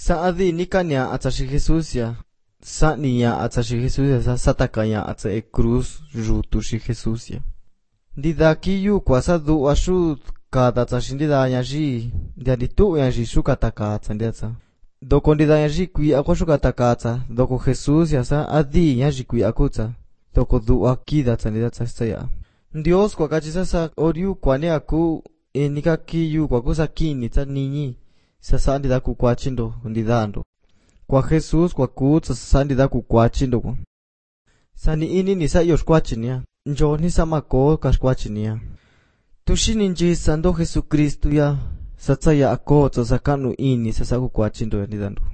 Saadi nikanya atashi Jesus ya. Sa niya atashi Jesus ya sa satakanya ata e cruz rutushi Jesus ya. Ndidaki yu kwa sadu ashu kada tashindida nyaji ndiani tu nyaji shuka takata ndiata. Doko ndida nyaji kui ako shuka takata doko Jesus ya sa adi nyaji kui akuta. Doko du akida tandida saya. Dios kwa kachi sasa oriu kwa ne aku nikaki yu kwa kusa kini ta ninyi sasa ndida ku kwa chindo ndidando. Kwa Jesus kwa kuta sasa ndida ku kwa chindo kwa. Sani ini nisa yosh kwa chinia. Njo nisa mako kash kwa chinia. Tushini njisa ndo Jesucristo ya sasa ya ako sasa kanu ini sasa ku kwa chindo ndidando.